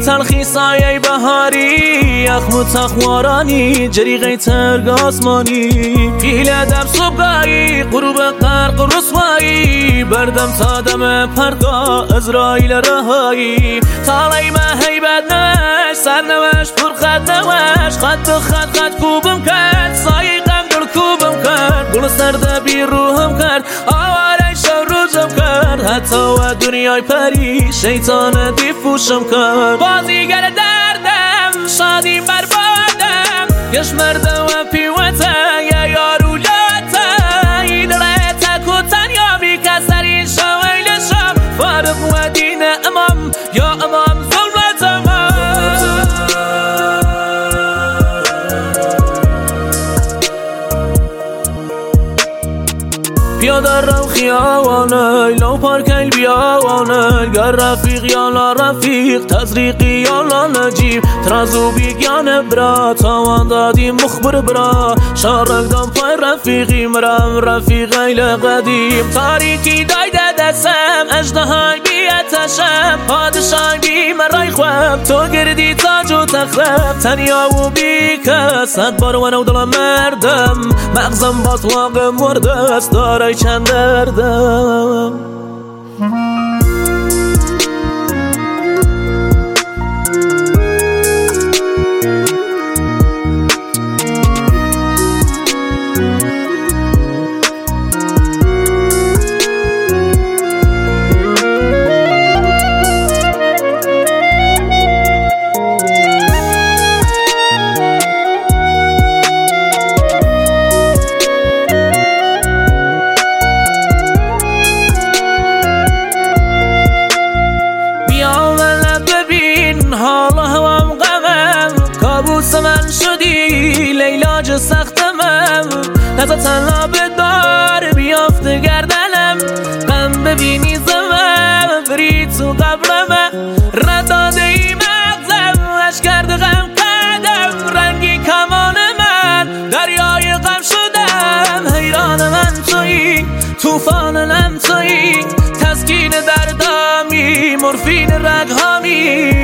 تلخی سایه بهاری اخم تخوارانی جریغه ترگ آسمانی پیل دم صبحایی غروب غرق رسوایی بردم تا دم پرگا ازرائیل رهایی تالی ما هیبت نوش سرنوش پر خط نوش خط خط کوبم کرد سایه غم دل کوبم کرد گل سرد بی روحم کرد آواره شو روزم کرد حتی و دنیای پری شیطان دیفوشم کرد بازیگر دردم شادی بربادم یش مرده و پیوته یا یارو لاته این ریته کتن یا بی کسری شویل شم فارق و دین امام یا امام ظلمت امام پیاده رو خیابانه لو پارکیل بیابانه گر رفیق یا لا رفیق تزریقی یا لا نجیب ترازو بیگیان برا تاوان دادی مخبر برا شارک دم پای رفیقی مرم رفیق ایل قدیم تاریکی دایده دستم اجدهای بیتشم پادشای بی مرای خواب تو گردی تاج و تخرب تنیا و بی کس صد بار ونو دلم مردم مغزم باطلاق مرده است داره چند دردم حالا هوام غمم کابوس من شدی لیلاج سختمم نزا تنها بدار بیافت گردنم غم ببینی زمم فرید تو قبرمم رداده ای مغزم اش کرده غم کردم رنگی کمان من دریای غم شدم حیران من تویی توفان لم تویی تسکین دردامی مورفین رگهامی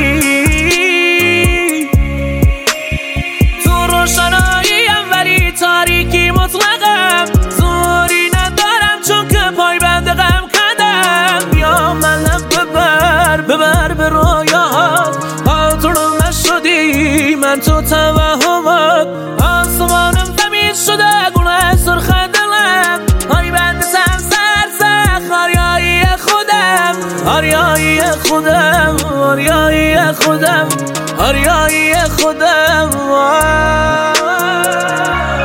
تاریکی مطلقم زوری ندارم چون که پای بند غم کردم بیا من ببر به رویاهات آتونم نشدی من تو توهمات آسمانم زمین شده گونه سرخ دلم پای بند سم سرسخ آریایی خودم آریایی خودم آریایی خودم آریایی خودم